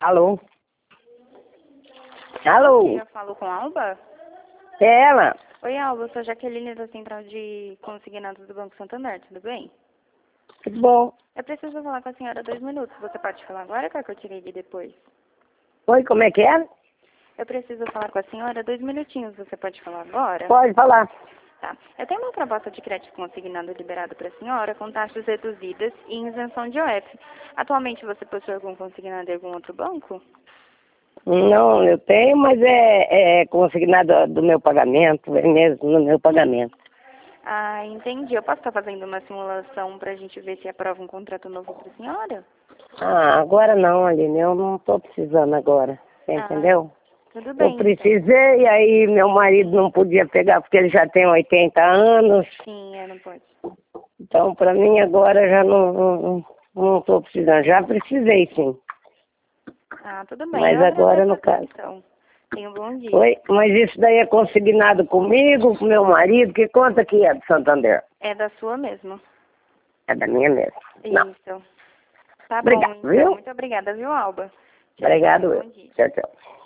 Alô? Alô? Eu falo com a Alba? É ela? Oi, Alba, eu sou a Jaqueline da Central de Consignados do Banco Santander, tudo bem? Tudo bom? Eu preciso falar com a senhora 2 minutos. Você pode falar agora ou quer que eu tire ele depois? Oi, como é que é? Eu preciso falar com a senhora 2 minutinhos. Você pode falar agora? Pode falar. Tá. Eu tenho uma proposta de crédito consignado liberado para a senhora com taxas reduzidas e isenção de OF. Atualmente você possui algum consignado em algum outro banco? Não, eu tenho, mas é consignado do meu pagamento, é mesmo no meu pagamento. Ah, entendi. Eu posso estar fazendo uma simulação para a gente ver se aprova um contrato novo para a senhora? Ah, agora não, Aline, eu não estou precisando agora, você entendeu? Tudo Eu bem, então. precisei, aí meu marido não podia pegar porque ele já tem 80 anos, Sim, não pode. então para mim agora já não estou precisando. Já precisei sim, Ah, tudo bem. mas Eu agora agradeço a no caso. atenção. Tenha um bom dia. Oi, mas isso daí é consignado comigo, com meu marido, que conta que é do Santander? É da sua mesmo. É da minha mesmo. Não. Isso. Tá bom, Obrigado, então. viu? Muito obrigada, viu, Alba? Tchau, tchau. Obrigado, Bom eu. dia. Tchau, tchau.